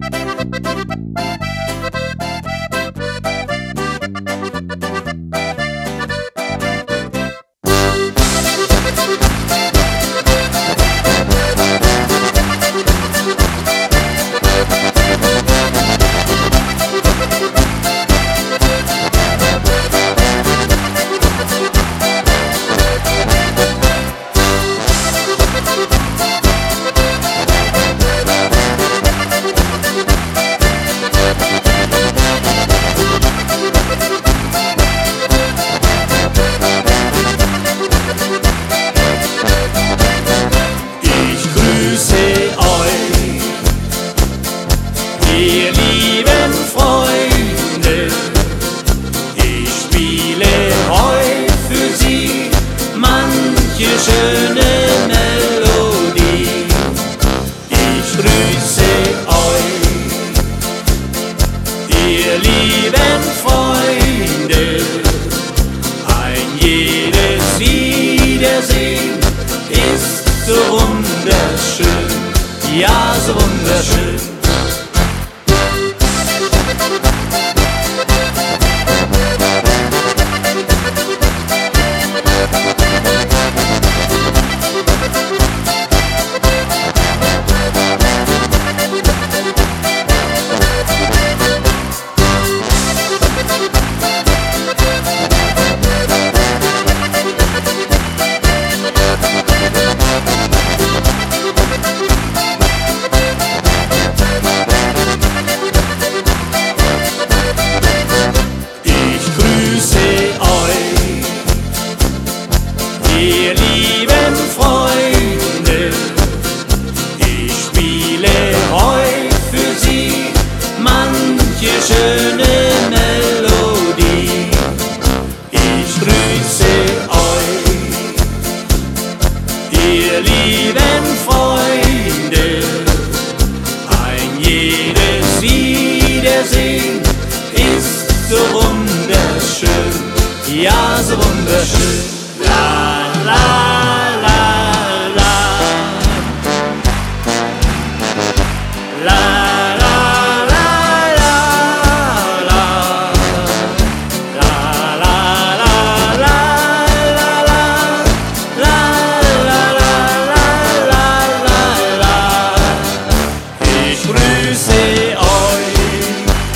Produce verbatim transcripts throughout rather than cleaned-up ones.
Ihr lieben Freunde, ich spiele heut für Sie manche schöne Melodie. Ich grüße euch, ihr lieben Freunde, ein jedes Wiedersehen ist so wunderschön, ja so wunderschön. Ihr lieben Freunde, ich spiele heut für Sie manche schöne Melodie. Ich grüße euch, ihr lieben Freunde, ein jedes Wiedersehen ist so wunderschön, ja so wunderschön. La la la la la la la la la la la. Ich grüße euch,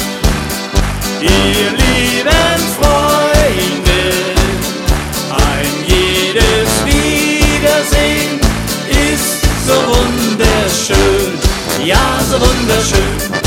ihr lieben Freunde, ein jedes Wiedersehen ist so wunderschön, ja so wunderschön.